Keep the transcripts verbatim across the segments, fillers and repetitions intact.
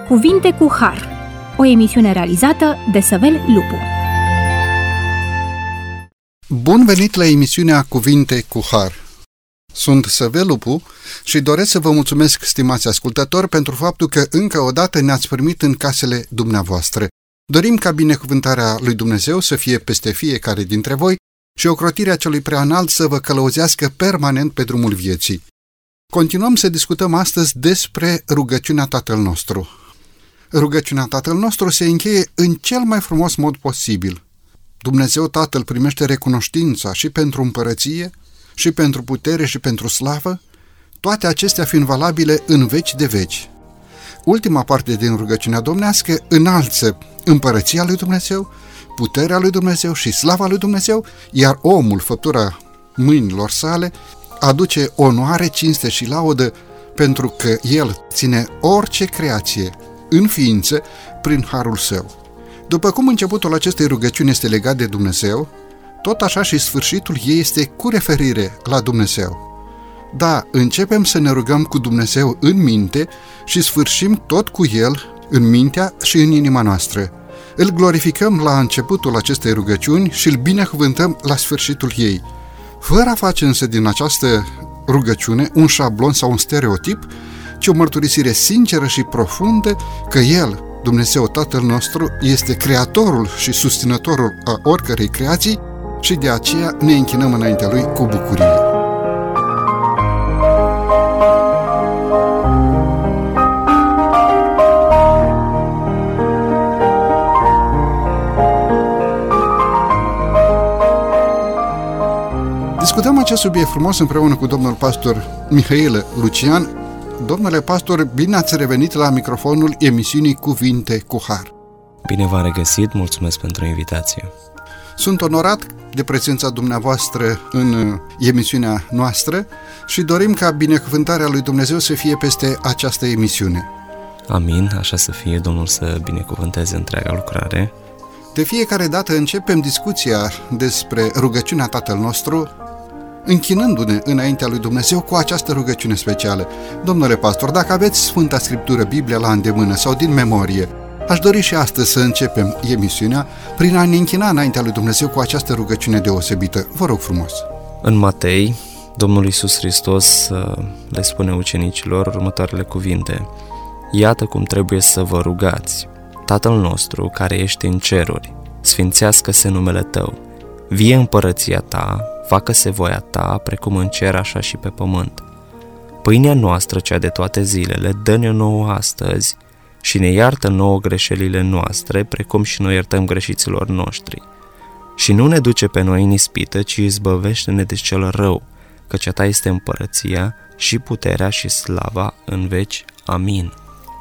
Cuvinte cu Har, o emisiune realizată de Săvel Lupu. Bun venit la emisiunea Cuvinte cu Har. Sunt Săvel Lupu și doresc să vă mulțumesc, stimați ascultători, pentru faptul că încă o dată ne-ați primit în casele dumneavoastră. Dorim ca binecuvântarea lui Dumnezeu să fie peste fiecare dintre voi și ocrotirea celui preanalt să vă călăuzească permanent pe drumul vieții. Continuăm să discutăm astăzi despre rugăciunea Tatăl nostru. Rugăciunea Tatăl nostru se încheie în cel mai frumos mod posibil. Dumnezeu Tatăl primește recunoștința și pentru împărăție, și pentru putere și pentru slavă, toate acestea fiind valabile în veci de veci. Ultima parte din rugăciunea domnească înalță împărăția lui Dumnezeu, puterea lui Dumnezeu și slava lui Dumnezeu, iar omul, făptura mâinilor sale, aduce onoare, cinste și laudă pentru că el ține orice creație în ființă prin harul său. După cum începutul acestei rugăciuni este legat de Dumnezeu, tot așa și sfârșitul ei este cu referire la Dumnezeu. Da, începem să ne rugăm cu Dumnezeu în minte și sfârșim tot cu El în mintea și în inima noastră. Îl glorificăm la începutul acestei rugăciuni și îl binecuvântăm la sfârșitul ei, fără a face însă din această rugăciune un șablon sau un stereotip, ci o mărturisire sinceră și profundă că El, Dumnezeu Tatăl nostru, este creatorul și susținătorul a oricărei creații și de aceea ne închinăm înaintea Lui cu bucurie. Discutăm acest subiect frumos împreună cu domnul pastor Mihail Lucian. Domnule pastor, bine ați revenit la microfonul emisiunii Cuvinte cu Har. Bine v-am regăsit, mulțumesc pentru invitație. Sunt onorat de prezența dumneavoastră în emisiunea noastră și dorim ca binecuvântarea lui Dumnezeu să fie peste această emisiune. Amin, așa să fie, Domnul să binecuvânteze întreaga lucrare. De fiecare dată începem discuția despre rugăciunea Tatăl nostru, închinându-ne înaintea lui Dumnezeu cu această rugăciune specială. Domnule pastor, dacă aveți Sfânta Scriptură, Biblia la îndemână sau din memorie, aș dori și astăzi să începem emisiunea prin a ne închina înaintea lui Dumnezeu cu această rugăciune deosebită. Vă rog frumos. În Matei, Domnul Iisus Hristos le spune ucenicilor următoarele cuvinte: Iată cum trebuie să vă rugați. Tatăl nostru care ești în ceruri, sfințească-se numele Tău. Vie împărăția Ta, facă-se voia Ta, precum în cer, așa și pe pământ. Pâinea noastră, cea de toate zilele, dă-ne nouă astăzi și ne iartă nouă greșelile noastre, precum și noi iertăm greșiților noștri. Și nu ne duce pe noi în ispită, ci izbăvește-ne de cel rău, căci a Ta este împărăția și puterea și slava în veci. Amin.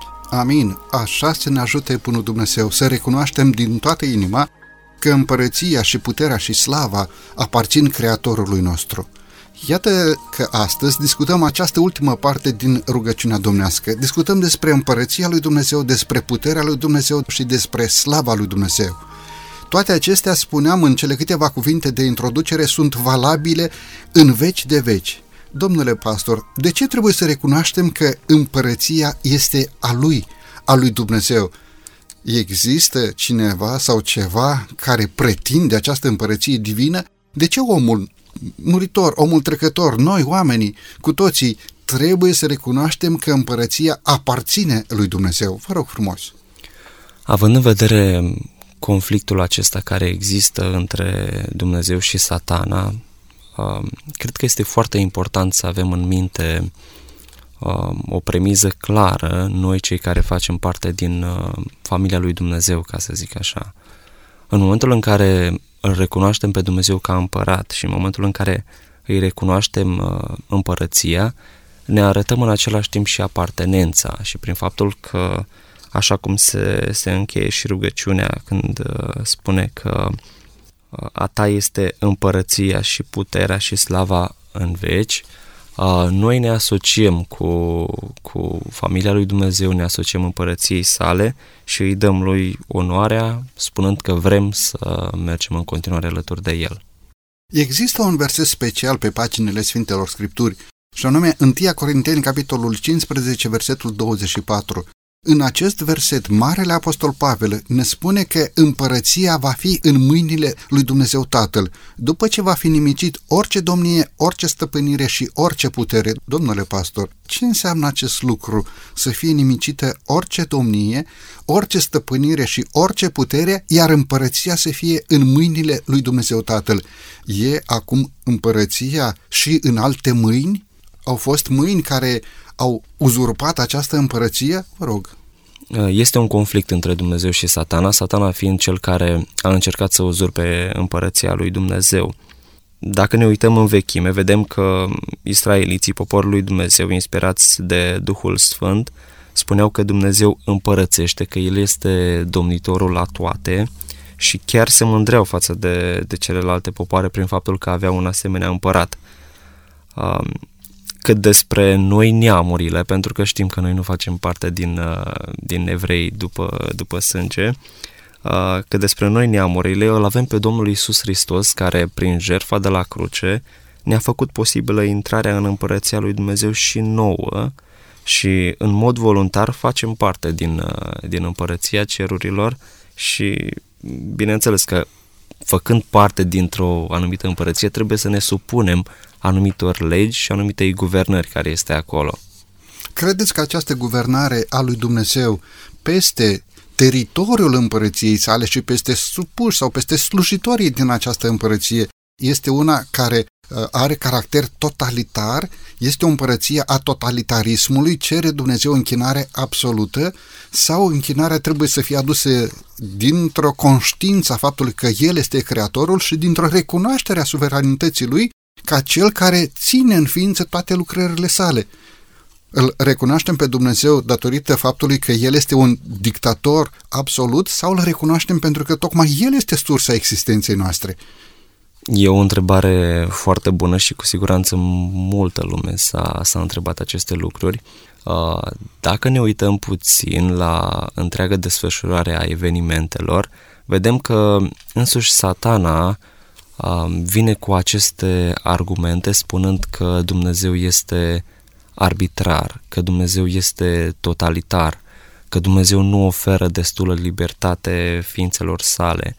Amin. Așa să ne ajute Bunul Dumnezeu să recunoaștem din toată inima că împărăția și puterea și slava aparțin Creatorului nostru. Iată că astăzi discutăm această ultimă parte din rugăciunea domnească. Discutăm despre împărăția lui Dumnezeu, despre puterea lui Dumnezeu și despre slava lui Dumnezeu. Toate acestea, spuneam în cele câteva cuvinte de introducere, sunt valabile în veci de veci. Domnule pastor, de ce trebuie să recunoaștem că împărăția este a lui, a lui Dumnezeu? Există cineva sau ceva care pretinde această împărăție divină? De ce omul muritor, omul trecător, noi oamenii, cu toții, trebuie să recunoaștem că împărăția aparține lui Dumnezeu? Vă rog frumos. Având în vedere conflictul acesta care există între Dumnezeu și Satana, cred că este foarte important să avem în minte o premiză clară, noi cei care facem parte din familia lui Dumnezeu, ca să zic așa. În momentul în care îl recunoaștem pe Dumnezeu ca împărat și în momentul în care îi recunoaștem împărăția, ne arătăm în același timp și apartenența și prin faptul că, așa cum se, se încheie și rugăciunea când spune că a Ta este împărăția și puterea și slava în veci, noi ne asociem cu, cu familia lui Dumnezeu, ne asociem împărăției sale și îi dăm lui onoarea, spunând că vrem să mergem în continuare alături de el. Există un verset special pe paginile Sfintelor Scripturi, și anume întâi Corinteni, capitolul cincisprezece, versetul douăzeci și patru. În acest verset, Marele Apostol Pavel ne spune că împărăția va fi în mâinile lui Dumnezeu Tatăl, după ce va fi nimicit orice domnie, orice stăpânire și orice putere. Domnule pastor, ce înseamnă acest lucru? Să fie nimicită orice domnie, orice stăpânire și orice putere, iar împărăția să fie în mâinile lui Dumnezeu Tatăl. E acum împărăția și în alte mâini? Au fost mâini care au uzurpat această împărăție? Vă rog. Este un conflict între Dumnezeu și Satana, Satana fiind cel care a încercat să uzurpe împărăția lui Dumnezeu. Dacă ne uităm în vechime, vedem că israeliții, poporul lui Dumnezeu, inspirați de Duhul Sfânt, spuneau că Dumnezeu împărățește, că El este domnitorul la toate și chiar se mândreau față de, de celelalte popoare prin faptul că aveau un asemenea împărat. Um, Cât despre noi neamurile, pentru că știm că noi nu facem parte din, din evrei după, după sânge, cât despre noi neamurile, îl avem pe Domnul Iisus Hristos, care prin jertfa de la cruce ne-a făcut posibilă intrarea în împărăția lui Dumnezeu și nouă și în mod voluntar facem parte din, din împărăția cerurilor și bineînțeles că făcând parte dintr-o anumită împărăție trebuie să ne supunem anumitor legi și anumitei guvernări care este acolo. Credeți că această guvernare a lui Dumnezeu peste teritoriul împărăției sale și peste supuși sau peste slujitorii din această împărăție este una care are caracter totalitar, este o împărăție a totalitarismului, cere Dumnezeu închinare absolută sau închinarea trebuie să fie adusă dintr-o conștiință a faptului că El este Creatorul și dintr-o recunoaștere a suveranității Lui ca Cel care ține în ființă toate lucrările sale. Îl recunoaștem pe Dumnezeu datorită faptului că El este un dictator absolut sau îl recunoaștem pentru că tocmai El este sursa existenței noastre? E o întrebare foarte bună și cu siguranță multă lume s-a, s-a întrebat aceste lucruri. Dacă ne uităm puțin la întreaga desfășurare a evenimentelor, vedem că însuși Satana vine cu aceste argumente spunând că Dumnezeu este arbitrar, că Dumnezeu este totalitar, că Dumnezeu nu oferă destulă libertate ființelor sale.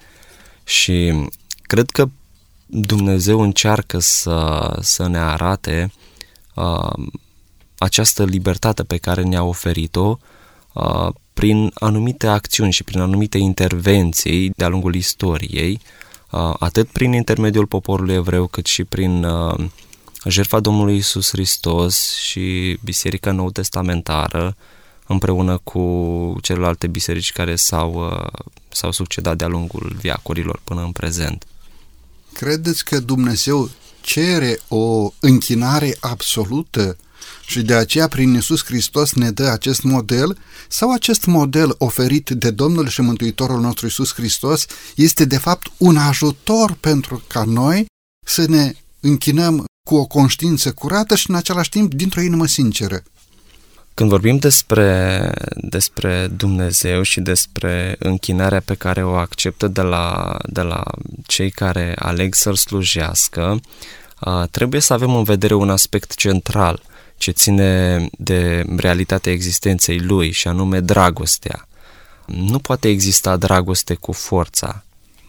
Și cred că Dumnezeu încearcă să, să ne arate uh, această libertate pe care ne-a oferit-o uh, prin anumite acțiuni și prin anumite intervenții de-a lungul istoriei, uh, atât prin intermediul poporului evreu, cât și prin uh, jertfa Domnului Iisus Hristos și Biserica Nou-Testamentară, împreună cu celelalte biserici care s-au, uh, s-au succedat de-a lungul veacurilor până în prezent. Credeți că Dumnezeu cere o închinare absolută și de aceea prin Iisus Hristos ne dă acest model? Sau acest model oferit de Domnul și Mântuitorul nostru Iisus Hristos este de fapt un ajutor pentru ca noi să ne închinăm cu o conștiință curată și în același timp dintr-o inimă sinceră? Când vorbim despre, despre Dumnezeu și despre închinarea pe care o acceptă de la, de la cei care aleg să-L slujească, trebuie să avem în vedere un aspect central ce ține de realitatea existenței Lui și anume dragostea. Nu poate exista dragoste cu forța.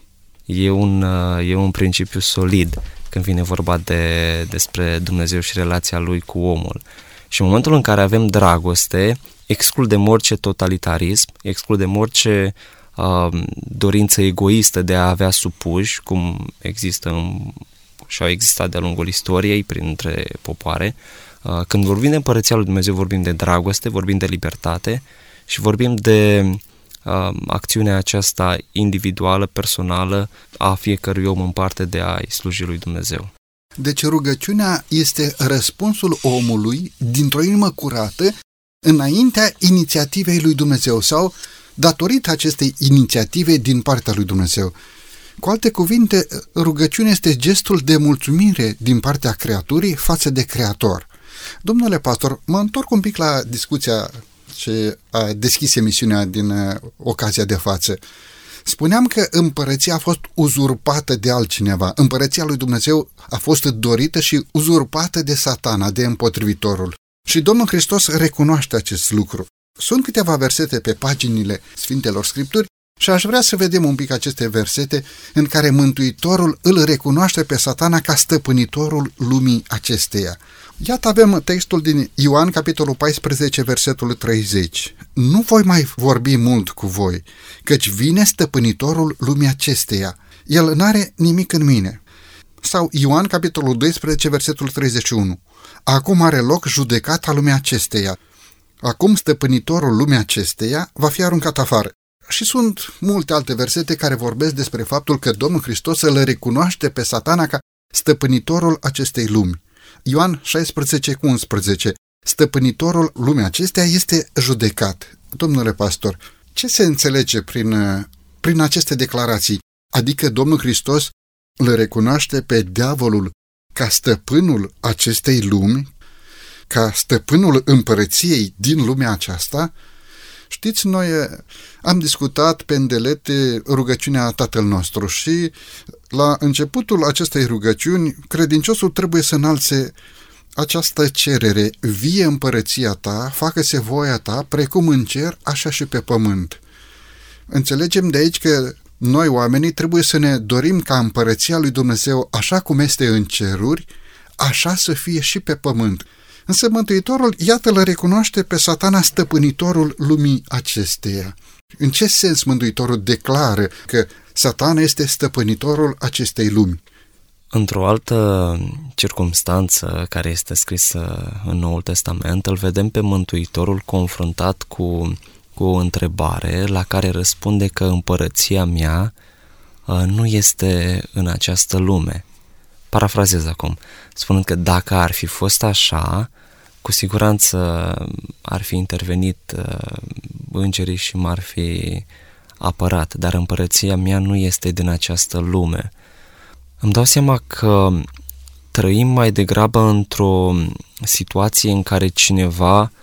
E un, e un principiu solid când vine vorba de, despre Dumnezeu și relația Lui cu omul. Și în momentul în care avem dragoste, excludem orice totalitarism, excludem orice uh, dorință egoistă de a avea supuși, cum există în, și au existat de-a lungul istoriei printre popoare. Uh, când vorbim de Împărăția lui Dumnezeu, vorbim de dragoste, vorbim de libertate și vorbim de uh, acțiunea aceasta individuală, personală, a fiecărui om în parte de a-i sluji lui Dumnezeu. Deci rugăciunea este răspunsul omului dintr-o inimă curată înaintea inițiativei lui Dumnezeu sau datorită acestei inițiative din partea lui Dumnezeu. Cu alte cuvinte, rugăciunea este gestul de mulțumire din partea creaturii față de Creator. Domnule pastor, mă întorc un pic la discuția ce a deschis emisiunea din ocazia de față. Spuneam că împărăția a fost uzurpată de altcineva. Împărăția lui Dumnezeu a fost dorită și uzurpată de Satana, de împotrivitorul. Și Domnul Hristos recunoaște acest lucru. Sunt câteva versete pe paginile Sfintelor Scripturi și aș vrea să vedem un pic aceste versete în care Mântuitorul îl recunoaște pe Satana ca stăpânitorul lumii acesteia. Iată avem textul din Ioan, capitolul paisprezece, versetul treizeci. Nu voi mai vorbi mult cu voi, căci vine stăpânitorul lumii acesteia. El n-are nimic în mine. Sau Ioan, capitolul doisprezece, versetul treizeci și unu. Acum are loc judecata lumii acesteia. Acum stăpânitorul lumii acesteia va fi aruncat afară. Și sunt multe alte versete care vorbesc despre faptul că Domnul Hristos îl recunoaște pe Satana ca stăpânitorul acestei lumi. Ioan șaisprezece cu unsprezece. Stăpânitorul lumii acesteia este judecat. Domnule pastor, ce se înțelege prin, prin aceste declarații? Adică Domnul Hristos îl recunoaște pe diavolul ca stăpânul acestei lumi, ca stăpânul împărăției din lumea aceasta? Știți, noi am discutat pe îndelete rugăciunea Tatăl nostru și la începutul acestei rugăciuni, credinciosul trebuie să înalțe această cerere: vie împărăția ta, facă-se voia ta, precum în cer, așa și pe pământ. Înțelegem de aici că noi, oamenii, trebuie să ne dorim ca împărăția lui Dumnezeu, așa cum este în ceruri, așa să fie și pe pământ. Însă Mântuitorul, iată, îl recunoaște pe Satana stăpânitorul lumii acesteia. În ce sens Mântuitorul declară că Satana este stăpânitorul acestei lumi? Într-o altă circumstanță care este scrisă în Noul Testament, îl vedem pe Mântuitorul confruntat cu, cu o întrebare la care răspunde că împărăția mea nu este în această lume. Parafrazez acum, spunând că dacă ar fi fost așa, cu siguranță ar fi intervenit uh, îngerii și m-ar fi apărat, dar împărăția mea nu este din această lume. Îmi dau seama că trăim mai degrabă într-o situație în care cineva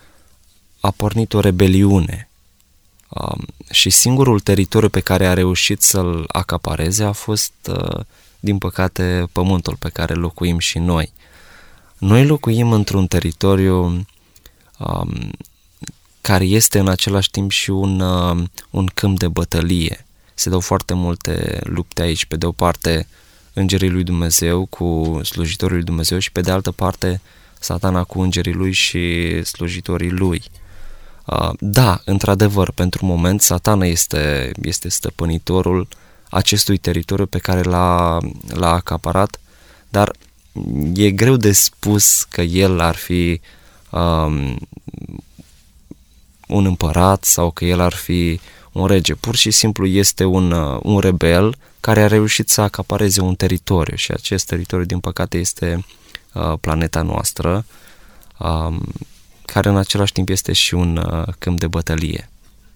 a pornit o rebeliune uh, și singurul teritoriu pe care a reușit să-l acapareze a fost, uh, din păcate, pământul pe care locuim și noi. Noi locuim într-un teritoriu um, care este în același timp și un, uh, un câmp de bătălie. Se dau foarte multe lupte aici. Pe de o parte, îngerii lui Dumnezeu cu slujitorii lui Dumnezeu și pe de altă parte, Satana cu îngerii lui și slujitorii lui. Uh, da, într-adevăr, pentru moment, Satana este, este stăpânitorul acestui teritoriu pe care l-a, l-a acaparat, dar e greu de spus că el ar fi um, un împărat sau că el ar fi un rege. Pur și simplu este un, uh, un rebel care a reușit să acapareze un teritoriu și acest teritoriu, din păcate, este uh, planeta noastră, um, care în același timp este și un uh, câmp de bătălie.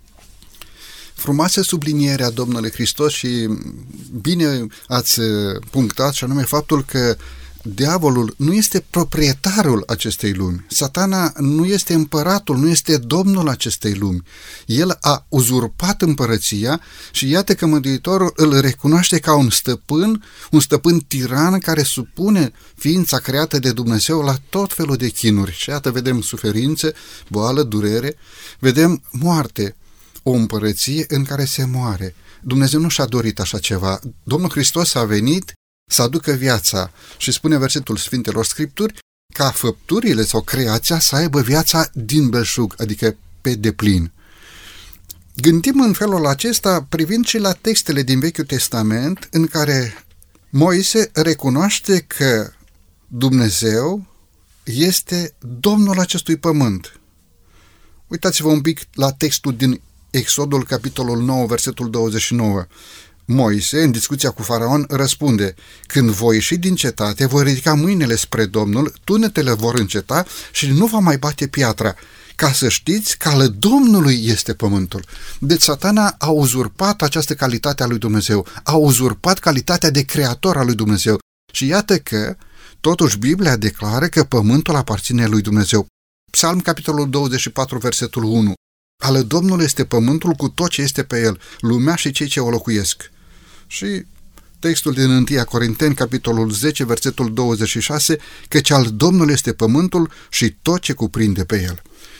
Frumoasă sublinierea Domnului Hristos și bine ați punctat, și anume faptul că diavolul nu este proprietarul acestei lumi. Satana nu este împăratul, nu este domnul acestei lumi. El a uzurpat împărăția și iată că Mântuitorul îl recunoaște ca un stăpân, un stăpân tiran care supune ființa creată de Dumnezeu la tot felul de chinuri. Și iată, vedem suferințe, boală, durere, vedem moarte, o împărăție în care se moare. Dumnezeu nu și-a dorit așa ceva. Domnul Hristos a venit să aducă viața și spune versetul Sfintelor Scripturi ca făpturile sau creația să aibă viața din belșug, adică pe deplin. Gândim în felul acesta privind și la textele din Vechiul Testament în care Moise recunoaște că Dumnezeu este Domnul acestui pământ. Uitați-vă un pic la textul din Exodul, capitolul nouă, versetul douăzeci și nouă. Moise, în discuția cu Faraon, răspunde: când voi ieși din cetate, voi ridica mâinile spre Domnul, tunetele vor înceta și nu va mai bate piatra, ca să știți că al Domnului este pământul. Deci Satana a uzurpat această calitate a lui Dumnezeu, a uzurpat calitatea de creator al lui Dumnezeu. Și iată că, totuși, Biblia declară că pământul aparține lui Dumnezeu. Psalm, capitolul douăzeci și patru, versetul unu. Ale Domnului este pământul cu tot ce este pe el, lumea și cei ce o locuiesc. Și textul din întâi Corinteni, capitolul zece, versetul douăzeci și șase, căci al Domnului este pământul și tot ce cuprinde pe el.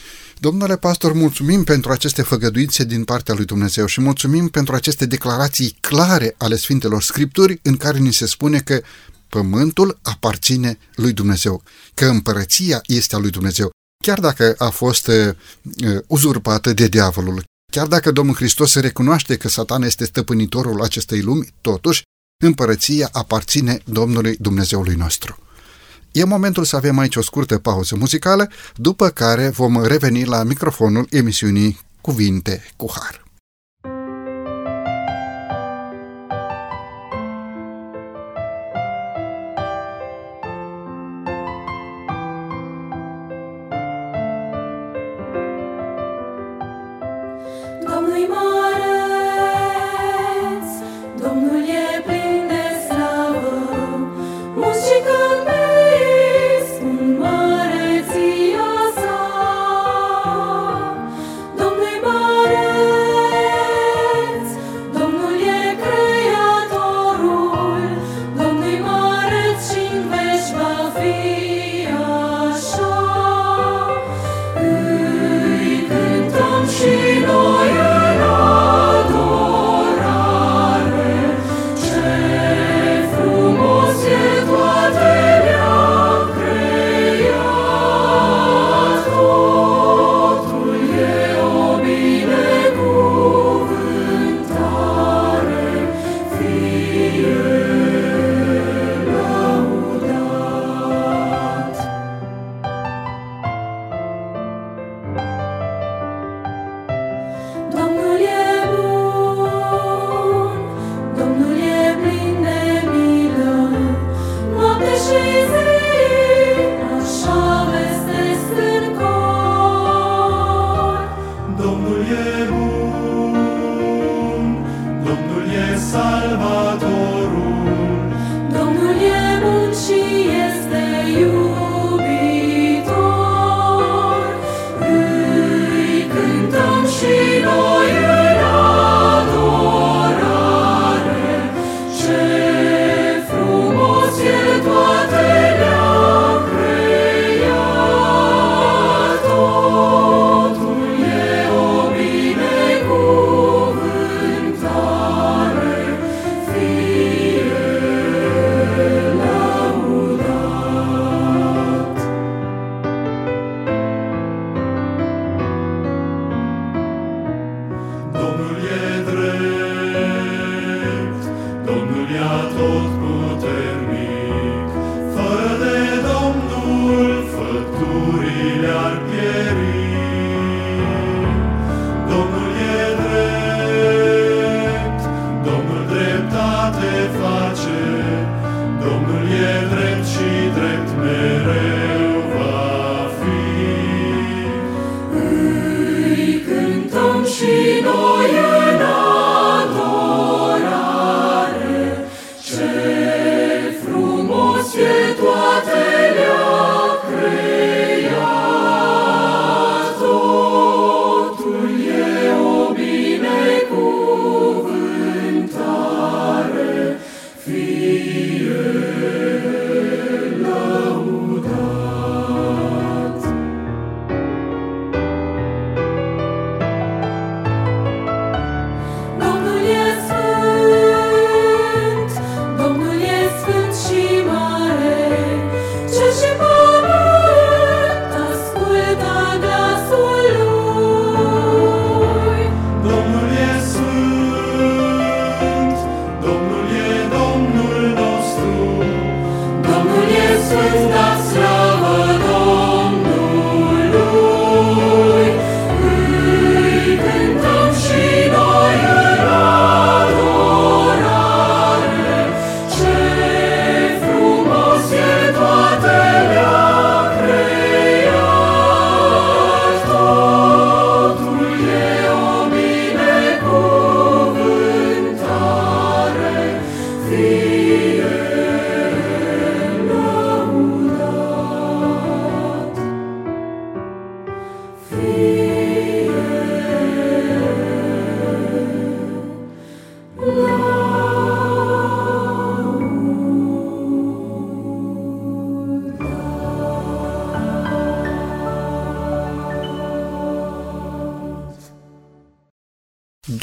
Domnule pastor, mulțumim pentru aceste făgăduințe din partea lui Dumnezeu și mulțumim pentru aceste declarații clare ale Sfintelor Scripturi în care ni se spune că pământul aparține lui Dumnezeu, că împărăția este a lui Dumnezeu, chiar dacă a fost uh, uzurpată de diavolul, chiar dacă Domnul Hristos se recunoaște că Satana este stăpânitorul acestei lumi, totuși împărăția aparține Domnului Dumnezeului nostru. E momentul să avem aici o scurtă pauză muzicală, după care vom reveni la microfonul emisiunii Cuvinte cu Har. Domnul-i măreț, Domnul e plin de slavă, mulți și câmpii spun măreția sa. Domnul-i măreț, Domnul e creatorul, Domnul-i măreț și-n veci va fi așa. Îi cântăm și noi în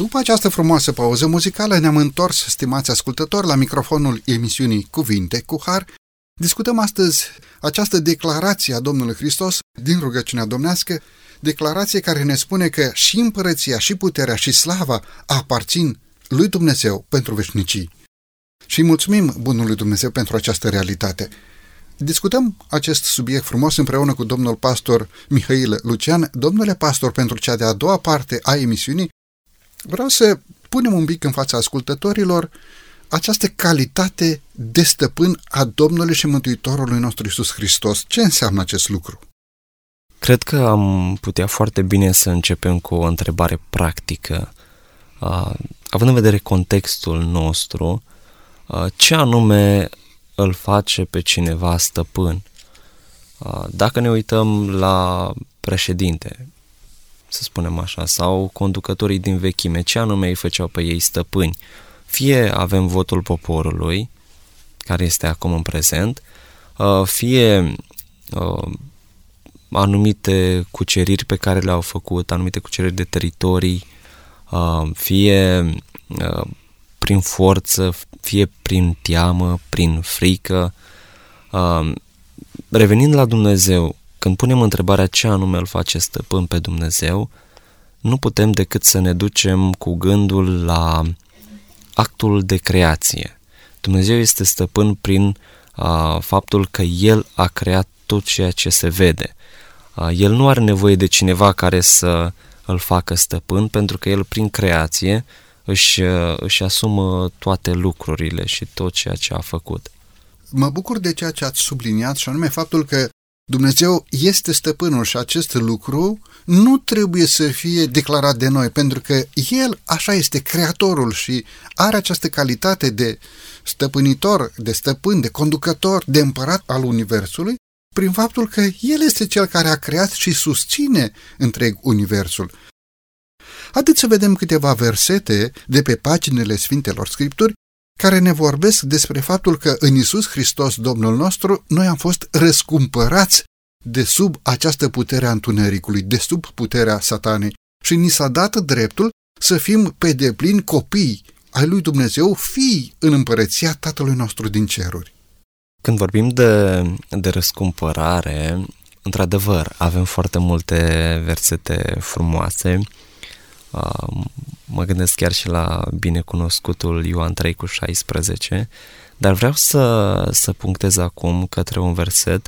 După această frumoasă pauză muzicală ne-am întors, stimați ascultători, la microfonul emisiunii Cuvinte cu Har. Discutăm astăzi această declarație a Domnului Hristos din rugăciunea domnească, declarație care ne spune că și împărăția, și puterea, și slava aparțin lui Dumnezeu pentru veșnicii. Și mulțumim Bunului Dumnezeu pentru această realitate. Discutăm acest subiect frumos împreună cu domnul pastor Mihail Lucian. Domnule pastor, pentru cea de-a doua parte a emisiunii, vreau să punem un pic în fața ascultătorilor această calitate de stăpân a Domnului și Mântuitorului nostru Iisus Hristos. Ce înseamnă acest lucru? Cred că am putea foarte bine să începem cu o întrebare practică. Uh, având în vedere contextul nostru, uh, ce anume îl face pe cineva stăpân? Uh, dacă ne uităm la președinte, să spunem așa, sau conducătorii din vechime, ce anume îi făceau pe ei stăpâni? Fie avem votul poporului, care este acum în prezent, uh, fie uh, anumite cuceriri pe care le-au făcut, anumite cuceriri de teritorii, fie prin forță, fie prin teamă, prin frică. Revenind la Dumnezeu, când punem întrebarea ce anume îl face stăpân pe Dumnezeu, nu putem decât să ne ducem cu gândul la actul de creație. Dumnezeu este stăpân prin faptul că El a creat tot ceea ce se vede. El nu are nevoie de cineva care să îl facă stăpân, pentru că el prin creație își, își asumă toate lucrurile și tot ceea ce a făcut. Mă bucur de ceea ce ați subliniat, și anume faptul că Dumnezeu este stăpânul și acest lucru nu trebuie să fie declarat de noi, pentru că El așa este creatorul și are această calitate de stăpânitor, de stăpân, de conducător, de împărat al universului, prin faptul că El este Cel care a creat și susține întreg universul. Haideți să vedem câteva versete de pe paginile Sfintelor Scripturi care ne vorbesc despre faptul că în Iisus Hristos, Domnul nostru, noi am fost răscumpărați de sub această putere a întunericului, de sub puterea Satanei, și ni s-a dat dreptul să fim pe deplin copii ai lui Dumnezeu, fii în împărăția Tatălui nostru din ceruri. Când vorbim de, de răscumpărare, într-adevăr, avem foarte multe versete frumoase. Mă gândesc chiar și la binecunoscutul Ioan trei cu șaisprezece, dar vreau să, să punctez acum către un verset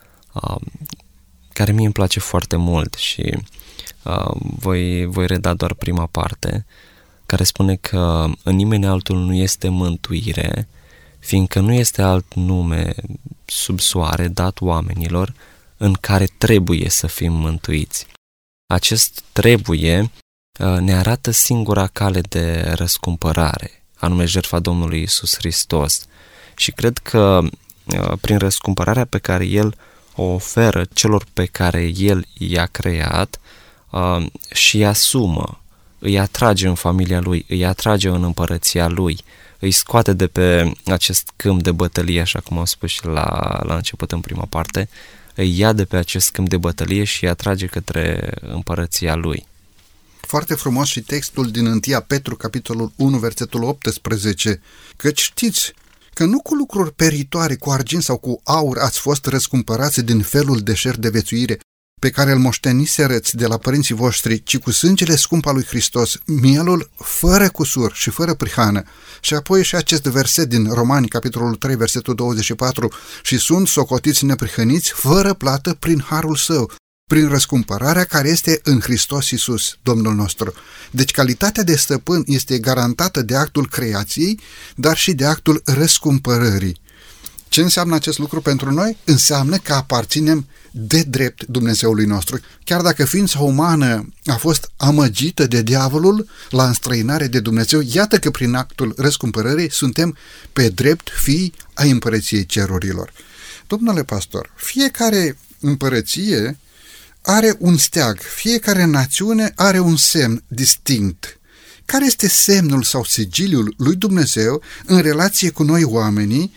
care mie îmi place foarte mult și voi, voi reda doar prima parte, care spune că în nimeni altul nu este mântuire, fiindcă nu este alt nume sub soare dat oamenilor în care trebuie să fim mântuiți. Acest trebuie ne arată singura cale de răscumpărare, anume jertfa Domnului Iisus Hristos. Și cred că prin răscumpărarea pe care El o oferă celor pe care El i-a creat și îi asumă, îi atrage în familia Lui, îi atrage în împărăția Lui, îi scoate de pe acest câmp de bătălie, așa cum am spus și la, la început în prima parte, îi ia de pe acest câmp de bătălie și îi atrage către împărăția Lui. Foarte frumos și textul din întâi Petru, capitolul unu, versetul optsprezece, căci știți că nu cu lucruri peritoare, cu argint sau cu aur ați fost răscumpărați din felul deșert de viețuire pe care îl moșteniserăți de la părinții voștri, ci cu sângele scump al lui Hristos, mielul fără cusur și fără prihană. Și apoi și acest verset din Romani, capitolul trei, versetul douăzeci și patru, și sunt socotiți neprihăniți fără plată prin harul său, prin răscumpărarea care este în Hristos Iisus, Domnul nostru. Deci calitatea de stăpân este garantată de actul creației, dar și de actul răscumpărării. Ce înseamnă acest lucru pentru noi? Înseamnă că aparținem de drept Dumnezeului nostru. Chiar dacă ființa umană a fost amăgită de diavolul la înstrăinare de Dumnezeu, iată că prin actul răscumpărării suntem pe drept fii ai împărăției cerurilor. Domnule pastor, fiecare împărăție are un steag, fiecare națiune are un semn distinct. Care este semnul sau sigiliul lui Dumnezeu în relație cu noi oamenii,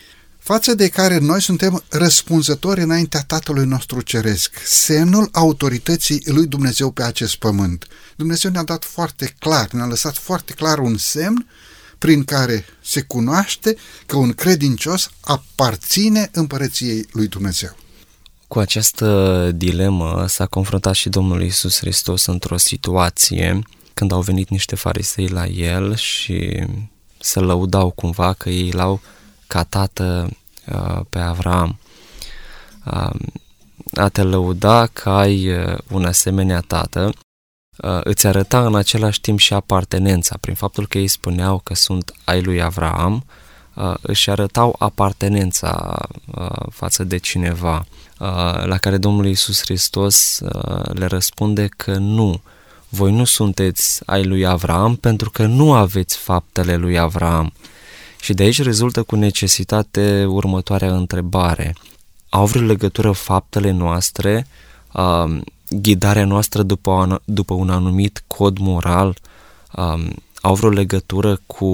față de care noi suntem răspunzători înaintea Tatălui nostru Ceresc, semnul autorității lui Dumnezeu pe acest pământ. Dumnezeu ne-a dat foarte clar, ne-a lăsat foarte clar un semn prin care se cunoaște că un credincios aparține împărăției lui Dumnezeu. Cu această dilemă s-a confruntat și Domnul Iisus Hristos într-o situație când au venit niște farisei la el și se lăudau cumva că ei l-au ca tată uh, pe Avraam. Uh, a te lăuda că ai uh, un asemenea tată uh, îți arăta în același timp și apartenența. Prin faptul că ei spuneau că sunt ai lui Avraam, uh, își arătau apartenența uh, față de cineva, uh, la care Domnul Iisus Hristos uh, le răspunde că nu, voi nu sunteți ai lui Avraam pentru că nu aveți faptele lui Avraam. Și de aici rezultă cu necesitate următoarea întrebare. Au vreo legătură faptele noastre, uh, ghidarea noastră după, după un anumit cod moral, uh, au vreo legătură cu,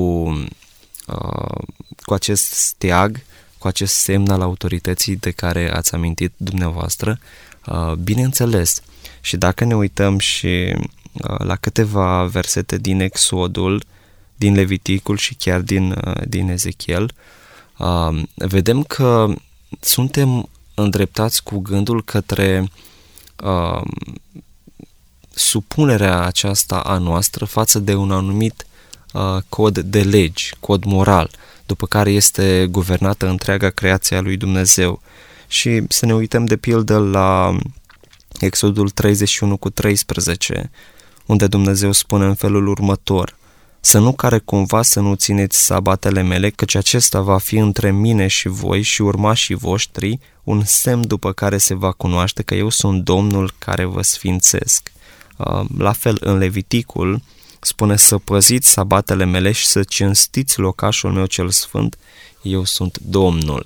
uh, cu acest steag, cu acest semn al autorității de care ați amintit dumneavoastră? Uh, bineînțeles. Și dacă ne uităm și uh, la câteva versete din Exodul, din Leviticul și chiar din, din Ezechiel, uh, vedem că suntem îndreptați cu gândul către uh, supunerea aceasta a noastră față de un anumit uh, cod de legi, cod moral, după care este guvernată întreaga creație a lui Dumnezeu. Și să ne uităm de pildă la Exodul treizeci și unu cu treisprezece, unde Dumnezeu spune în felul următor: să nu care cumva să nu țineți sabatele mele, căci acesta va fi între mine și voi și urmașii voștri un semn după care se va cunoaște că eu sunt Domnul care vă sfințesc. La fel, în Leviticul spune să păziți sabatele mele și să cinstiți locașul meu cel sfânt, eu sunt Domnul.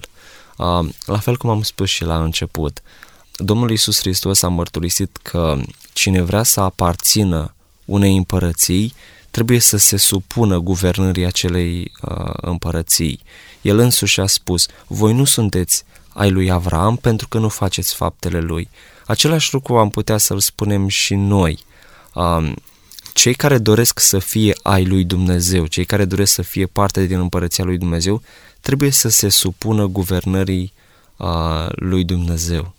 La fel cum am spus și la început, Domnul Iisus Hristos a mărturisit că cine vrea să aparțină unei împărății trebuie să se supună guvernării acelei uh, împărății. El însuși a spus: voi nu sunteți ai lui Avraam pentru că nu faceți faptele lui. Același lucru am putea să-l spunem și noi. Uh, cei care doresc să fie ai lui Dumnezeu, cei care doresc să fie parte din împărăția lui Dumnezeu, trebuie să se supună guvernării uh, lui Dumnezeu.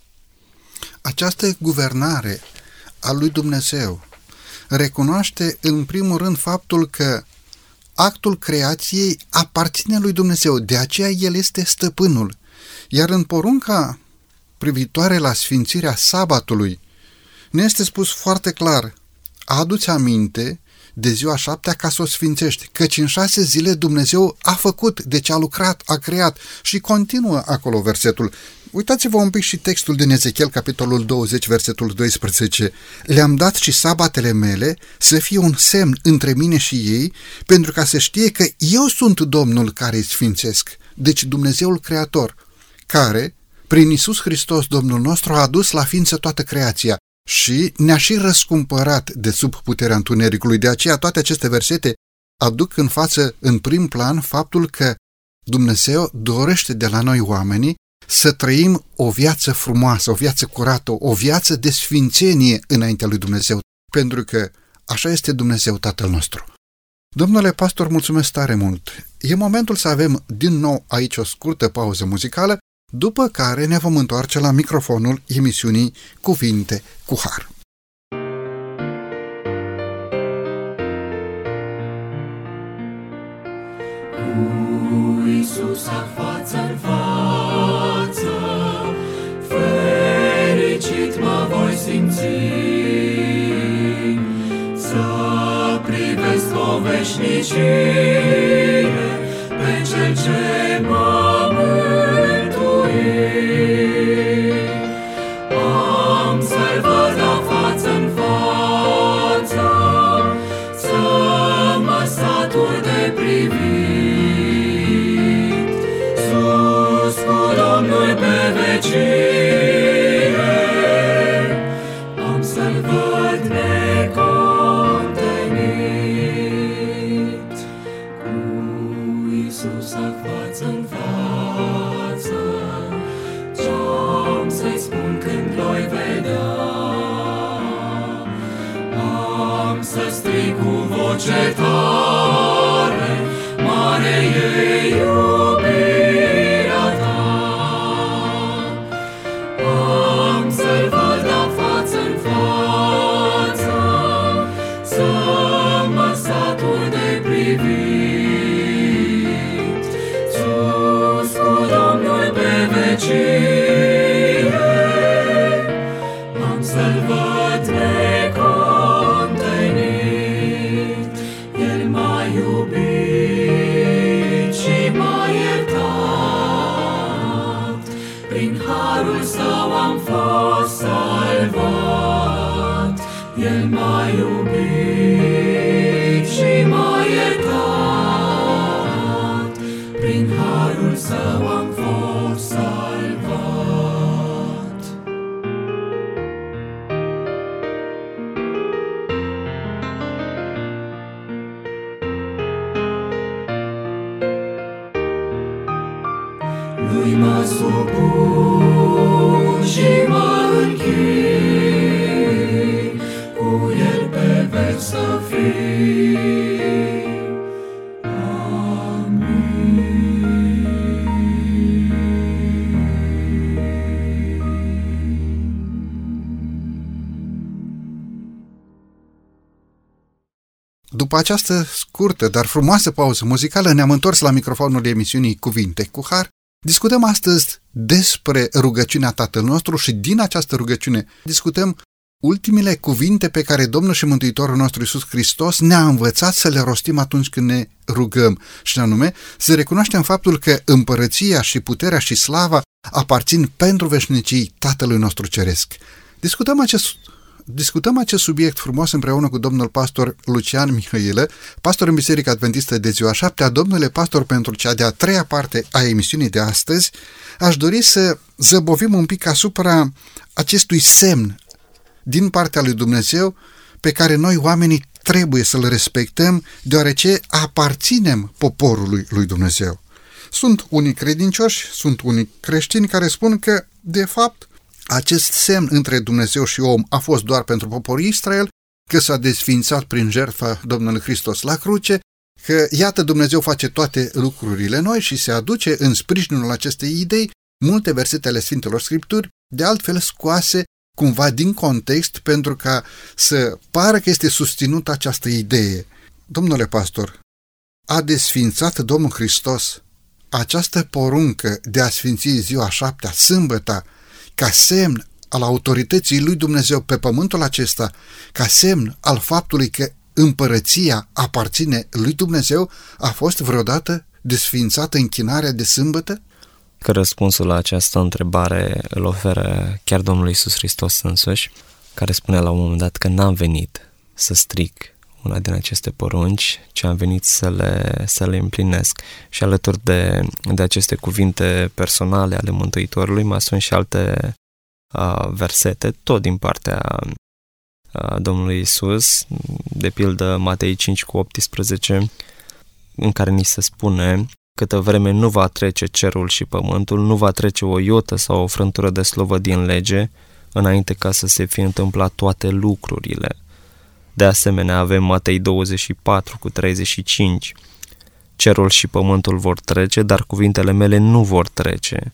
Această guvernare a lui Dumnezeu recunoaște în primul rând faptul că actul creației aparține lui Dumnezeu, de aceea El este stăpânul. Iar în porunca privitoare la sfințirea sabatului ne este spus foarte clar: adu-ți aminte de ziua șaptea ca să o sfințești, căci în șase zile Dumnezeu a făcut, deci a lucrat, a creat. Și continuă acolo versetul. Uitați-vă un pic și textul din Ezechiel, capitolul douăzeci, versetul doisprezece. Le-am dat și sabatele mele să fie un semn între mine și ei, pentru ca să știe că eu sunt Domnul care îi sfințesc. Deci Dumnezeul Creator, care, prin Iisus Hristos, Domnul nostru, a adus la ființă toată creația și ne-a și răscumpărat de sub puterea întunericului. De aceea toate aceste versete aduc în față, în prim plan, faptul că Dumnezeu dorește de la noi oamenii să trăim o viață frumoasă, o viață curată, o viață de sfințenie înaintea lui Dumnezeu, pentru că așa este Dumnezeu Tatăl nostru. Domnule pastor, mulțumesc tare mult! E momentul să avem din nou aici o scurtă pauză muzicală, după care ne vom întoarce la microfonul emisiunii Cuvinte cu Har. Cu Iisus față-n față, fericit mă voi simți, să privesc o veșnicie pe Cel ce m-a mântuit. Am să-L văd la față-n față, să mă satur de privit, sus cu Domnul pe vecie, am să-L văd necontenit. am fost salvat, El m-a iubit și m-a iertat, prin harul Său am fost salvat. Lui mă supun și mă închin, cu El pe veci să fiu. După această scurtă, dar frumoasă pauză muzicală, ne-am întors la microfonul emisiunii Cuvinte cu Har. Discutăm astăzi despre rugăciunea Tatăl nostru și din această rugăciune discutăm ultimele cuvinte pe care Domnul și Mântuitorul nostru Iisus Hristos ne-a învățat să le rostim atunci când ne rugăm, și anume să recunoaștem faptul că împărăția și puterea și slava aparțin pentru veșnicii Tatălui nostru Ceresc. Discutăm acest Discutăm acest subiect frumos împreună cu domnul pastor Lucian Mihailă, pastor în Biserica Adventistă de Ziua Șaptea. Domnule pastor, pentru cea de-a treia parte a emisiunii de astăzi, aș dori să zăbovim un pic asupra acestui semn din partea lui Dumnezeu pe care noi oamenii trebuie să-l respectăm, deoarece aparținem poporului lui Dumnezeu. Sunt unii credincioși, sunt unii creștini care spun că, de fapt, acest semn între Dumnezeu și om a fost doar pentru poporul Israel, că s-a desfințat prin jertfa Domnului Hristos la cruce, că iată Dumnezeu face toate lucrurile noi și se aduce în sprijinul acestei idei multe versete ale Sfintelor Scripturi, de altfel scoase cumva din context pentru ca să pară că este susținută această idee. Domnule pastor, a desfințat Domnul Hristos această poruncă de a sfinți ziua șaptea, sâmbăta, ca semn al autorității lui Dumnezeu pe pământul acesta, ca semn al faptului că împărăția aparține lui Dumnezeu, a fost vreodată desfințată închinarea de sâmbătă? Că răspunsul la această întrebare îl oferă chiar Domnul Iisus Hristos însuși, care spunea la un moment dat că n-am venit să stric una din aceste porunci, ci am venit să le, să le împlinesc. Și alături de, de aceste cuvinte personale ale Mântuitorului mai sunt și alte uh, versete, tot din partea uh, Domnului Iisus, de pildă Matei cinci cu optsprezece, în care ni se spune: câtă vreme nu va trece cerul și pământul, nu va trece o iotă sau o frântură de slovă din lege, înainte ca să se fie întâmplat toate lucrurile. De asemenea, avem Matei douăzeci și patru cu treizeci și cinci. Cerul și pământul vor trece, dar cuvintele mele nu vor trece.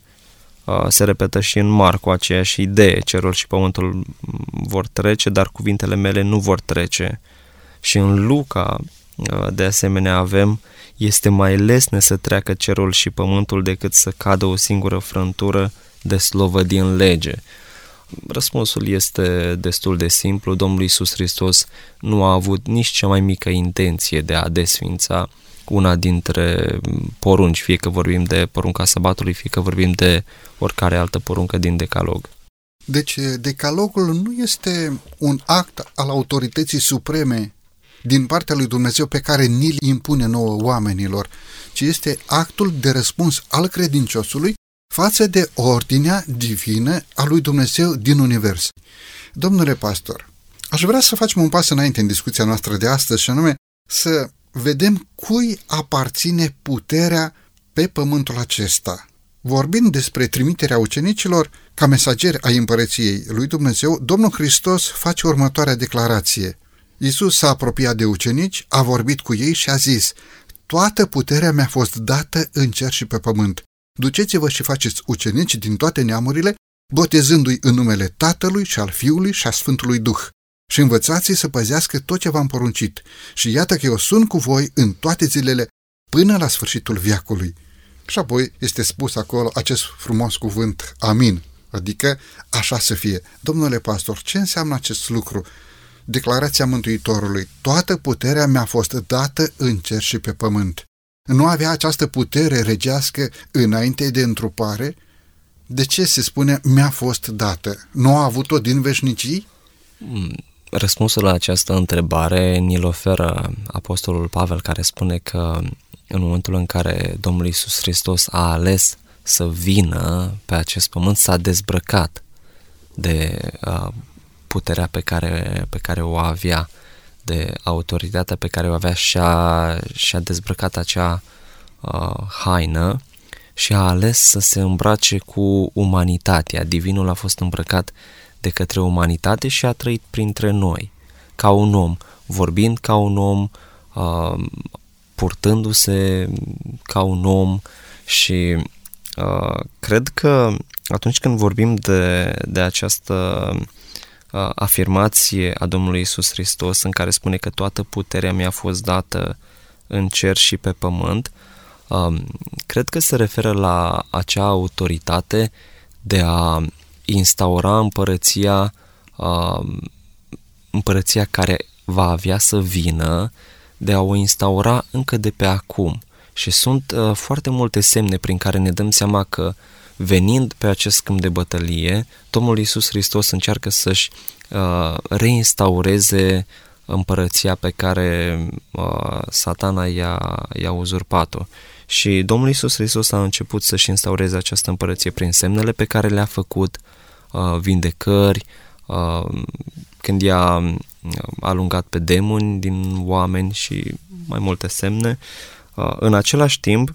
Se repetă și în Marcu aceeași idee: cerul și pământul vor trece, dar cuvintele mele nu vor trece. Și în Luca, de asemenea, avem: este mai lesne să treacă cerul și pământul decât să cadă o singură frântură de slovă din lege. Răspunsul este destul de simplu. Domnul Iisus Hristos nu a avut nici cea mai mică intenție de a desfința una dintre porunci, fie că vorbim de porunca sabatului, fie că vorbim de oricare altă poruncă din decalog. Deci decalogul nu este un act al autorității supreme din partea lui Dumnezeu pe care ni-l impune nouă oamenilor, ci este actul de răspuns al credinciosului față de ordinea divină a lui Dumnezeu din univers. Domnule pastor, aș vrea să facem un pas înainte în discuția noastră de astăzi, și anume să vedem cui aparține puterea pe pământul acesta. Vorbind despre trimiterea ucenicilor ca mesageri ai împărăției lui Dumnezeu, Domnul Hristos face următoarea declarație. Iisus s-a apropiat de ucenici, a vorbit cu ei și a zis: toată puterea mi-a fost dată în cer și pe pământ. Duceți-vă și faceți ucenici din toate neamurile, botezându-i în numele Tatălui și al Fiului și a Sfântului Duh, și învățați-i să păzească tot ce v-am poruncit. Și iată că eu sunt cu voi în toate zilele, până la sfârșitul veacului. Și apoi este spus acolo acest frumos cuvânt, amin, adică așa să fie. Domnule pastor, ce înseamnă acest lucru? Declarația Mântuitorului: toată puterea mi-a fost dată în cer și pe pământ. Nu avea această putere regească înainte de întrupare? De ce se spune mi-a fost dată? Nu a avut-o din veșnicii? Răspunsul la această întrebare ni-l oferă Apostolul Pavel, care spune că în momentul în care Domnul Iisus Hristos a ales să vină pe acest pământ, s-a dezbrăcat de uh, puterea pe care, pe care o avea, de autoritatea pe care o avea, și-a, și-a dezbrăcat acea uh, haină și a ales să se îmbrace cu umanitatea. Divinul a fost îmbrăcat de către umanitate și a trăit printre noi, ca un om, vorbind ca un om, uh, purtându-se ca un om și uh, cred că atunci când vorbim de, de această uh, afirmație a Domnului Iisus Hristos, în care spune că toată puterea mi-a fost dată în cer și pe pământ, uh, cred că se referă la acea autoritate de a instaura împărăția, uh, împărăția care va avea să vină, de a o instaura încă de pe acum. Și sunt uh, foarte multe semne prin care ne dăm seama că, venind pe acest câmp de bătălie, Domnul Iisus Hristos încearcă să-și uh, reinstaureze împărăția pe care uh, Satana i-a, i-a uzurpat-o. Și Domnul Iisus Hristos a început să-și instaureze această împărăție prin semnele pe care le-a făcut, uh, vindecări, uh, când i-a alungat pe demoni din oameni și mai multe semne. Uh, în același timp,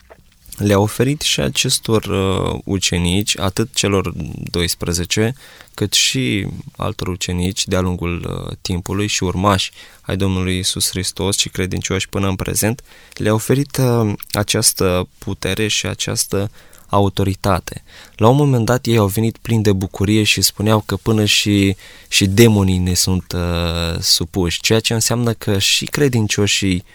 le-a oferit și acestor uh, ucenici, atât celor doisprezece, cât și altor ucenici de-a lungul uh, timpului și urmași ai Domnului Iisus Hristos și credincioși până în prezent, le-a oferit uh, această putere și această autoritate. La un moment dat ei au venit plini de bucurie și spuneau că până și, și demonii ne sunt uh, supuși, ceea ce înseamnă că și credincioșii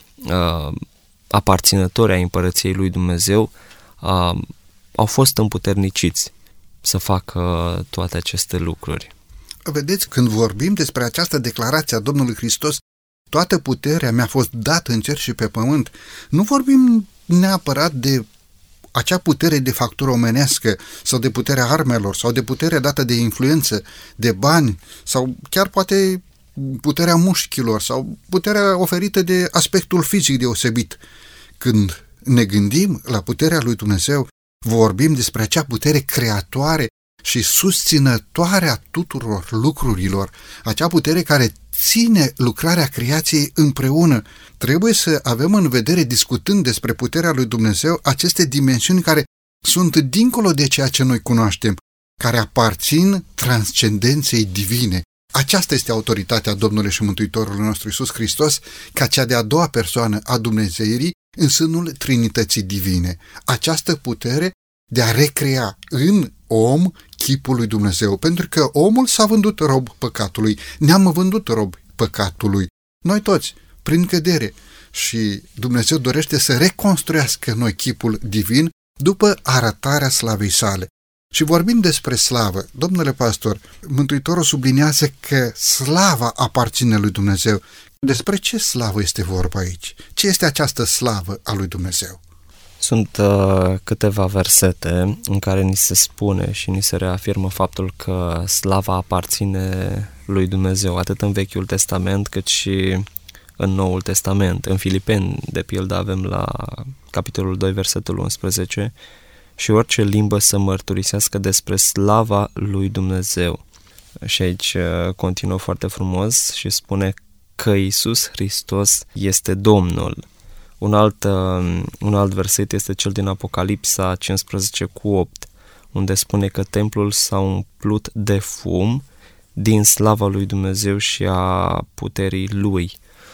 uh, aparținători ai împărăției lui Dumnezeu uh, au fost împuterniciți să facă toate aceste lucruri. Vedeți, când vorbim despre această declarație a Domnului Hristos, toată puterea mi-a fost dată în cer și pe pământ, nu vorbim neapărat de acea putere de factură omenească sau de puterea armelor sau de puterea dată de influență, de bani sau chiar poate puterea mușchilor sau puterea oferită de aspectul fizic deosebit. Când ne gândim la puterea lui Dumnezeu, vorbim despre acea putere creatoare și susținătoare a tuturor lucrurilor, acea putere care ține lucrarea creației împreună. Trebuie să avem în vedere, discutând despre puterea lui Dumnezeu, aceste dimensiuni care sunt dincolo de ceea ce noi cunoaștem, care aparțin transcendenței divine. Aceasta este autoritatea Domnului și Mântuitorului nostru Iisus Hristos, ca cea de-a doua persoană a Dumnezeirii în sânul Trinității Divine. Această putere de a recrea în om chipul lui Dumnezeu, pentru că omul s-a vândut rob păcatului, ne-am vândut rob păcatului, noi toți, prin cădere, și Dumnezeu dorește să reconstruiască în noi chipul divin după arătarea slavei sale. Și vorbind despre slavă, domnule pastor, Mântuitorul subliniază că slava aparține lui Dumnezeu. Despre ce slavă este vorba aici? Ce este această slavă a lui Dumnezeu? Sunt uh, câteva versete în care ni se spune și ni se reafirmă faptul că slava aparține lui Dumnezeu, atât în Vechiul Testament cât și în Noul Testament. În Filipeni, de pildă, avem la capitolul doi, versetul unsprezece, și orice limbă să mărturisească despre slava lui Dumnezeu. Și aici uh, continuă foarte frumos și spune că Iisus Hristos este Domnul. Un alt, uh, un alt verset este cel din Apocalipsa cincisprezece cu opt, unde spune că templul s-a umplut de fum din slava lui Dumnezeu și a puterii lui.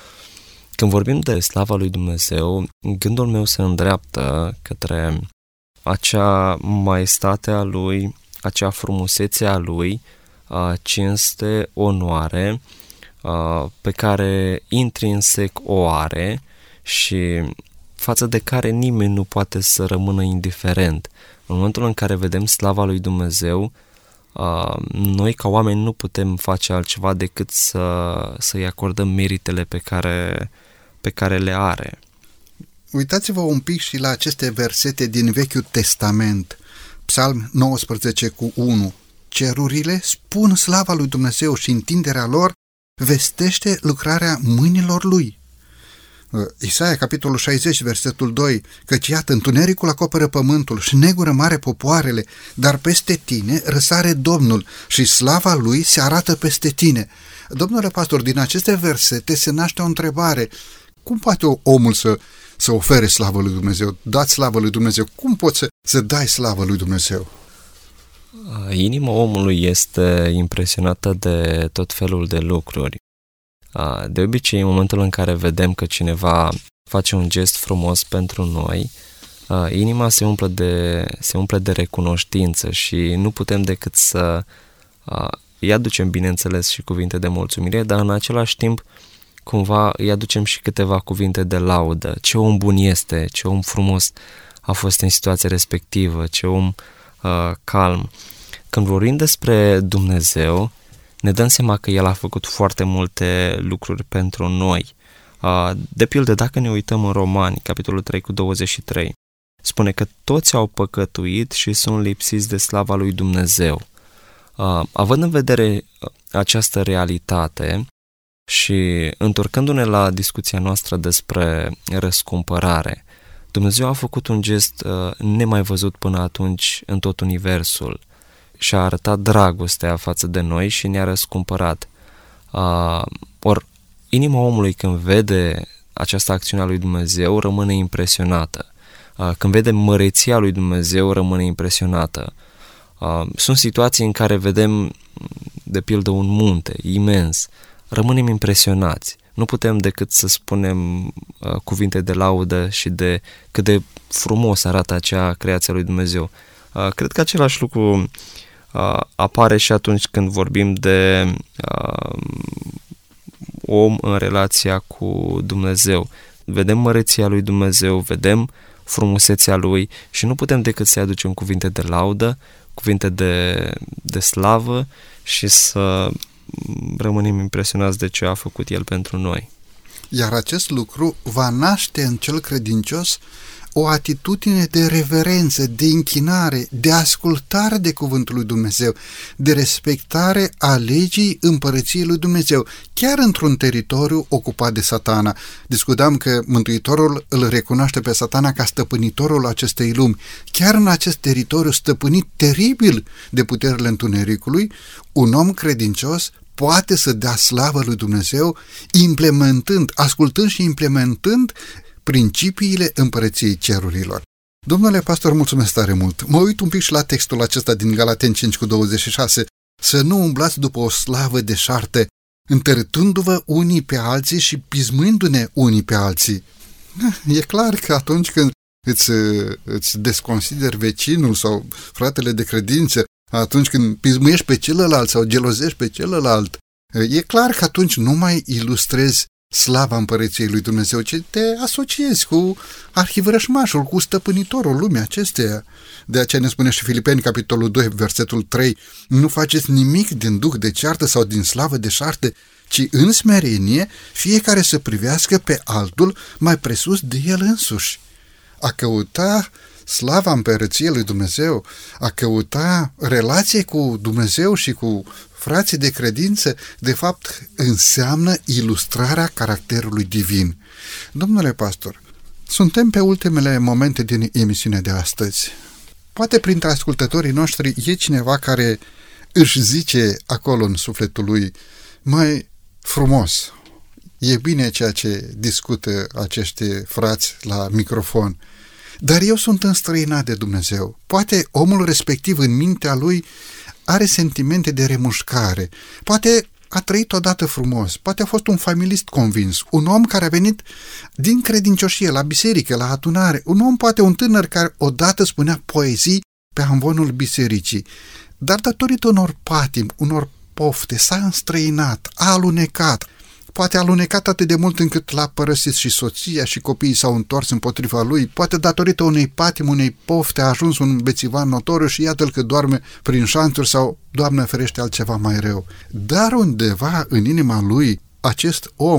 Când vorbim de slava lui Dumnezeu, gândul meu se îndreaptă către acea maestate a lui, acea frumusețe a lui, cinste, onoare, pe care intrinsec o are și față de care nimeni nu poate să rămână indiferent. În momentul în care vedem slava lui Dumnezeu, noi ca oameni nu putem face altceva decât să, să-i acordăm meritele pe care, pe care le are. Uitați-vă un pic și la aceste versete din Vechiul Testament. Psalm nouăsprezece cu unu. Cerurile spun slava lui Dumnezeu și întinderea lor vestește lucrarea mâinilor lui. Isaia, capitolul șaizeci, versetul doi, căci iată, întunericul acoperă pământul și negură mare popoarele, dar peste tine răsare Domnul și slava lui se arată peste tine. Domnule pastor, din aceste versete se naște o întrebare. Cum poate omul să, să ofere slavă lui Dumnezeu? Dați slavă lui Dumnezeu. Cum poți să, să dai slavă lui Dumnezeu? Inima omului este impresionată de tot felul de lucruri. De obicei, în momentul în care vedem că cineva face un gest frumos pentru noi, inima se umple de, se umple de recunoștință și nu putem decât să îi aducem, bineînțeles, și cuvinte de mulțumire, dar în același timp cumva îi aducem și câteva cuvinte de laudă. Ce om bun este, ce om frumos a fost în situația respectivă, ce om uh, calm. Când vorbim despre Dumnezeu, ne dăm seama că El a făcut foarte multe lucruri pentru noi. Uh, de pildă, dacă ne uităm în Romani, capitolul trei cu douăzeci și trei, spune că toți au păcătuit și sunt lipsiți de slava lui Dumnezeu. Uh, având în vedere această realitate și întorcându-ne la discuția noastră despre răscumpărare, Dumnezeu a făcut un gest uh, nemai văzut până atunci în tot universul și a arătat dragostea față de noi și ne-a răscumpărat. Uh, or, inima omului când vede această acțiune a lui Dumnezeu rămâne impresionată. Uh, când vede măreția lui Dumnezeu rămâne impresionată. Uh, sunt situații în care vedem, de pildă, un munte imens, rămânem impresionați. Nu putem decât să spunem uh, cuvinte de laudă și de cât de frumos arată acea creație a lui Dumnezeu. Uh, cred că același lucru uh, apare și atunci când vorbim de uh, om în relația cu Dumnezeu. Vedem măreția lui Dumnezeu, vedem frumusețea lui și nu putem decât să-i aducem cuvinte de laudă, cuvinte de, de slavă și să rămânem impresionați de ce a făcut El pentru noi. Iar acest lucru va naște în cel credincios o atitudine de reverență, de închinare, de ascultare de cuvântul lui Dumnezeu, de respectare a legii împărăției lui Dumnezeu, chiar într-un teritoriu ocupat de Satana. Discutam că Mântuitorul îl recunoaște pe Satana ca stăpânitorul acestei lumi. Chiar în acest teritoriu stăpânit teribil de puterile întunericului, un om credincios poate să dea slavă lui Dumnezeu implementând, ascultând și implementând principiile împărăției cerurilor. Domnule pastor, mulțumesc tare mult. Mă uit un pic și la textul acesta din Galateni cinci cu douăzeci și șase. Să nu umblați după o slavă deșarte, întărâtându-vă unii pe alții și pismându-ne unii pe alții. E clar că atunci când îți, îți desconsideri vecinul sau fratele de credință, atunci când pismuiești pe celălalt sau gelozești pe celălalt, e clar că atunci nu mai ilustrezi slava împărăției lui Dumnezeu, ci te asociezi cu arhivrășmașul, cu stăpânitorul lumii acesteia. De aceea ne spune și Filipeni, capitolul doi, versetul trei, nu faceți nimic din duh de ceartă sau din slavă deșarte, ci în smerenie fiecare să privească pe altul mai presus de el însuși. A căuta slava împărăției lui Dumnezeu, a căuta relație cu Dumnezeu și cu frații de credință, de fapt înseamnă ilustrarea caracterului divin. Domnule pastor, suntem pe ultimele momente din emisiunea de astăzi. Poate printre ascultătorii noștri e cineva care își zice acolo în sufletul lui, mai frumos, e bine ceea ce discută acești frați la microfon, dar eu sunt înstrăinat de Dumnezeu. Poate omul respectiv în mintea lui are sentimente de remușcare, poate a trăit odată frumos, poate a fost un familist convins, un om care a venit din credincioșie la biserică, la adunare, un om, poate un tânăr care odată spunea poezii pe amvonul bisericii, dar datorită unor patimi, unor pofte, s-a înstrăinat, a alunecat, poate a alunecat atât de mult încât l-a părăsit și soția și copiii s-au întors împotriva lui, poate datorită unei patimi, unei pofte a ajuns un bețivan notoriu și iată-l că doarme prin șanțuri sau, Doamne ferește, altceva mai rău. Dar undeva în inima lui, acest om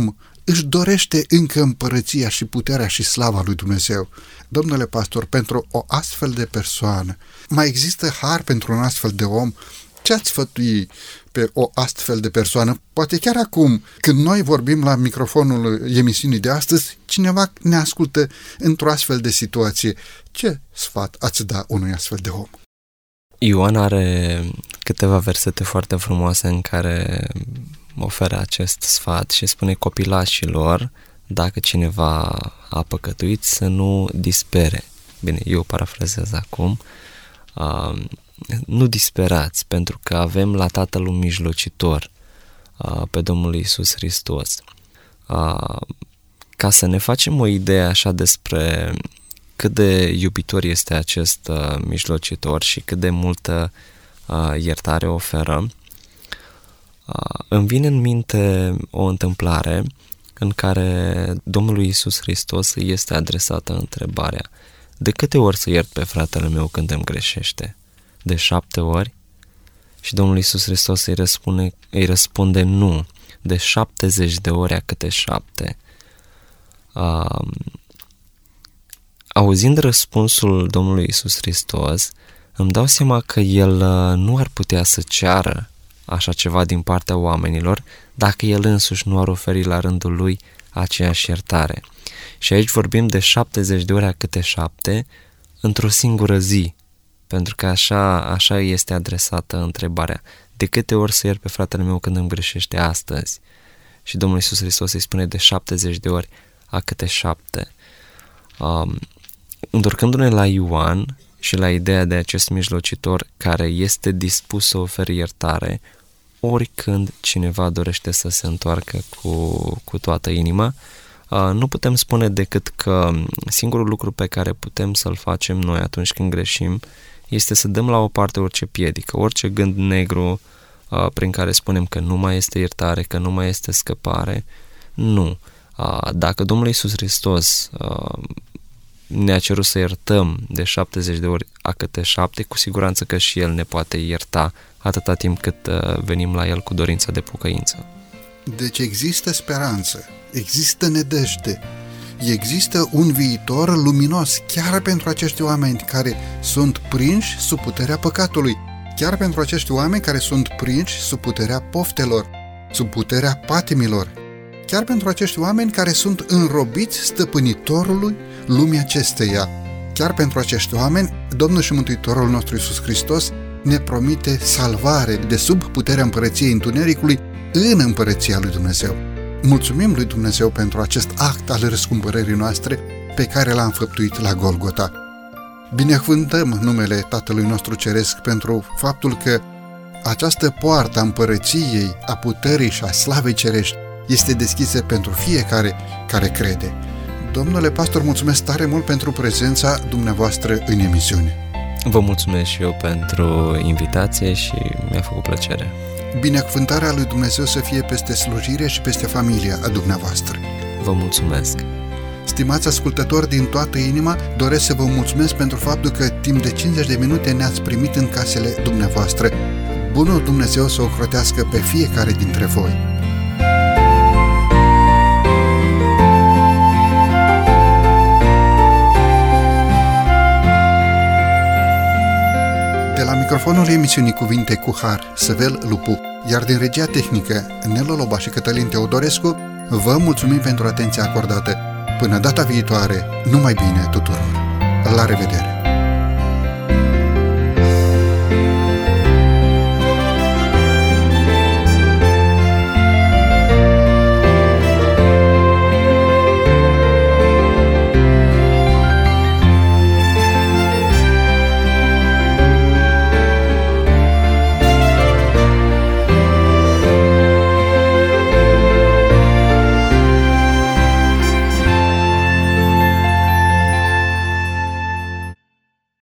își dorește încă împărăția și puterea și slava lui Dumnezeu. Domnule pastor, pentru o astfel de persoană, mai există har pentru un astfel de om? Ce ați sfătui pe o astfel de persoană? Poate chiar acum, când noi vorbim la microfonul emisiunii de astăzi, cineva ne ascultă într-o astfel de situație. Ce sfat ați da unui astfel de om? Ioan are câteva versete foarte frumoase în care oferă acest sfat și spune copilașilor, dacă cineva a păcătuit, să nu dispere. Bine, eu parafrazez acum. Uh, nu disperați, pentru că avem la Tatăl un mijlocitor, uh, pe Domnul Iisus Hristos. Uh, ca să ne facem o idee așa despre cât de iubitor este acest uh, mijlocitor și cât de multă uh, iertare oferă, uh, îmi vine în minte o întâmplare în care Domnul Iisus Hristos îi este adresată întrebarea: de câte ori să iert pe fratele meu când îmi greșește? De șapte ori? Și Domnul Iisus Hristos îi răspunde, îi răspunde nu, de șaptezeci de ori a câte șapte. Uh, auzind răspunsul Domnului Iisus Hristos, îmi dau seama că El nu ar putea să ceară așa ceva din partea oamenilor dacă El însuși nu ar oferi la rândul Lui aceeași iertare. Și aici vorbim de șaptezeci de ori a câte șapte într-o singură zi, pentru că așa, așa este adresată întrebarea: de câte ori să iert pe fratele meu când îmi greșește astăzi? Și Domnul Iisus Hristos îi spune de șaptezeci de ori a câte șapte. Um, întorcându-ne la Ioan și la ideea de acest mijlocitor care este dispus să ofere iertare oricând cineva dorește să se întoarcă cu, cu toată inima, nu putem spune decât că singurul lucru pe care putem să-l facem noi atunci când greșim este să dăm la o parte orice piedică, orice gând negru prin care spunem că nu mai este iertare, că nu mai este scăpare. Nu. Dacă Domnul Iisus Hristos ne-a cerut să iertăm de șaptezeci de ori a câte șapte, cu siguranță că și El ne poate ierta atâta timp cât venim la El cu dorința de pocăință. Deci există speranță, există nădejde, există un viitor luminos chiar pentru acești oameni care sunt prinși sub puterea păcatului, chiar pentru acești oameni care sunt prinși sub puterea poftelor, sub puterea patimilor, chiar pentru acești oameni care sunt înrobiți stăpânitorului lumii acesteia. Chiar pentru acești oameni, Domnul și Mântuitorul nostru Iisus Hristos ne promite salvare de sub puterea împărăției întunericului în împărăția lui Dumnezeu. Mulțumim lui Dumnezeu pentru acest act al răscumpărării noastre pe care l-a înfăptuit la Golgota. Binecuvântăm numele Tatălui nostru Ceresc pentru faptul că această poartă a împărăției, a puterii și a slavei cerești este deschisă pentru fiecare care crede. Domnule pastor, mulțumesc tare mult pentru prezența dumneavoastră în emisiune. Vă mulțumesc și eu pentru invitație și mi-a făcut plăcere. Binecuvântarea lui Dumnezeu să fie peste slujire și peste familia a dumneavoastră. Vă mulțumesc. Stimați ascultători, din toată inima doresc să vă mulțumesc pentru faptul că timp de cincizeci de minute ne-ați primit în casele dumneavoastră. Bunul Dumnezeu să ocrotească pe fiecare dintre voi. De la microfonul emisiunii Cuvinte cu Har, Săvel Lupu, iar din regia tehnică Nelu Loba și Cătălin Teodorescu, vă mulțumim pentru atenția acordată. Până data viitoare, numai bine tuturor! La revedere!